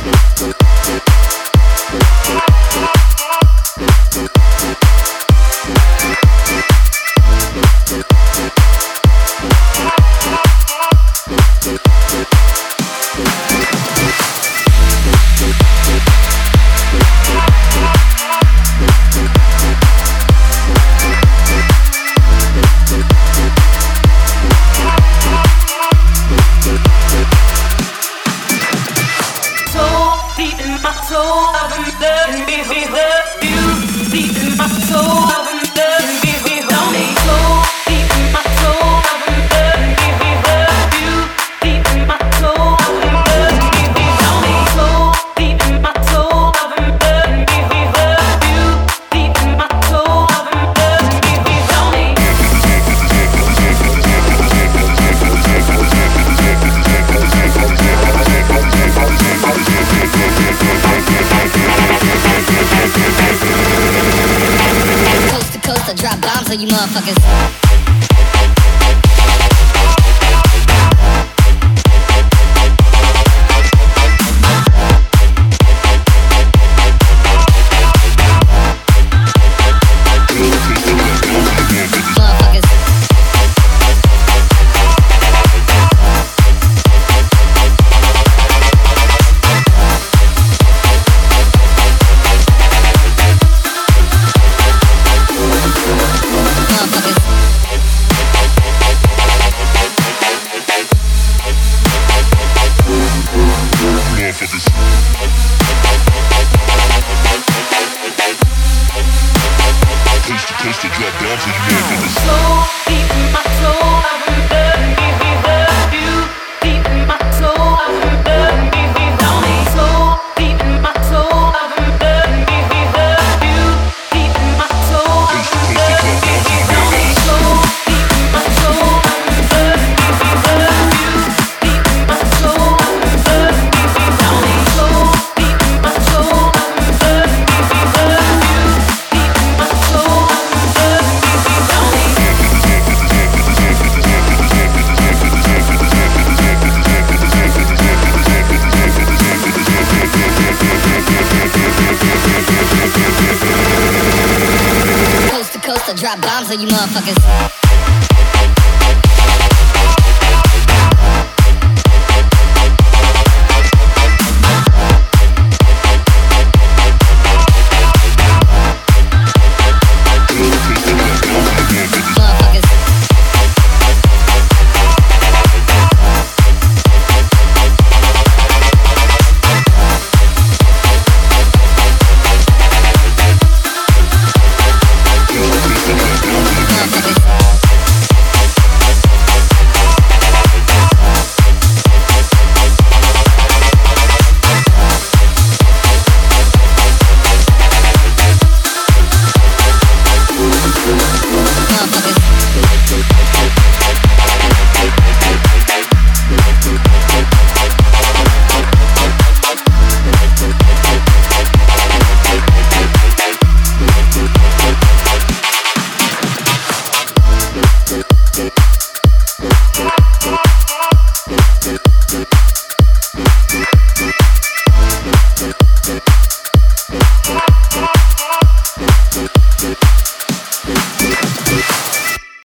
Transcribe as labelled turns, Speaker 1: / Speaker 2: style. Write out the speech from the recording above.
Speaker 1: So you motherfuckers.
Speaker 2: Taste it, drop down till you motherfuckers.
Speaker 3: So deep in my soul, I remember you. Deep in my soul, I remember you. So deep in my soul, I remember you. Deep in my soul, I remember you. So deep in my soul, I remember you. Deep in my soul, I remember you. So deep in my soul, I remember you. Deep in my soul. Coast to coast, I drop bombs on you motherfuckers.